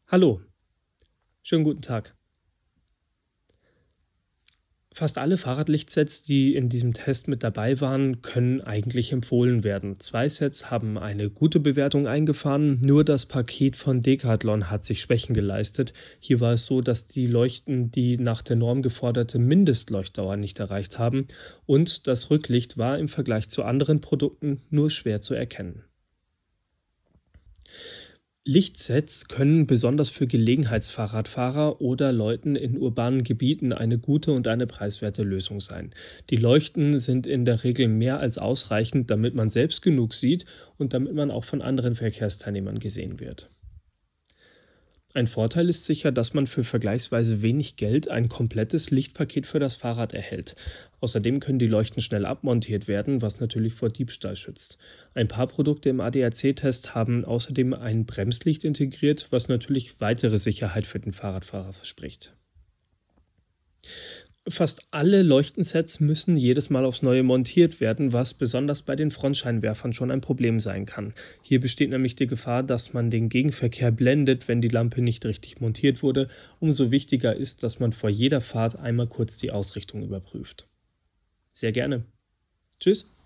Hallo, schönen guten Tag. Fast alle Fahrradlichtsets, die in diesem Test mit dabei waren, können eigentlich empfohlen werden. Zwei Sets haben eine gute Bewertung eingefahren, nur das Paket von Decathlon hat sich Schwächen geleistet. Hier war es so, dass die Leuchten die nach der Norm geforderte Mindestleuchtdauer nicht erreicht haben und das Rücklicht war im Vergleich zu anderen Produkten nur schwer zu erkennen. Lichtsets können besonders für Gelegenheitsfahrradfahrer oder Leuten in urbanen Gebieten eine gute und eine preiswerte Lösung sein. Die Leuchten sind in der Regel mehr als ausreichend, damit man selbst genug sieht und damit man auch von anderen Verkehrsteilnehmern gesehen wird. Ein Vorteil ist sicher, dass man für vergleichsweise wenig Geld ein komplettes Lichtpaket für das Fahrrad erhält. Außerdem können die Leuchten schnell abmontiert werden, was natürlich vor Diebstahl schützt. Ein paar Produkte im ADAC-Test haben außerdem ein Bremslicht integriert, was natürlich weitere Sicherheit für den Fahrradfahrer verspricht. Fast alle Leuchtensets müssen jedes Mal aufs Neue montiert werden, was besonders bei den Frontscheinwerfern schon ein Problem sein kann. Hier besteht nämlich die Gefahr, dass man den Gegenverkehr blendet, wenn die Lampe nicht richtig montiert wurde. Umso wichtiger ist, dass man vor jeder Fahrt einmal kurz die Ausrichtung überprüft. Sehr gerne. Tschüss.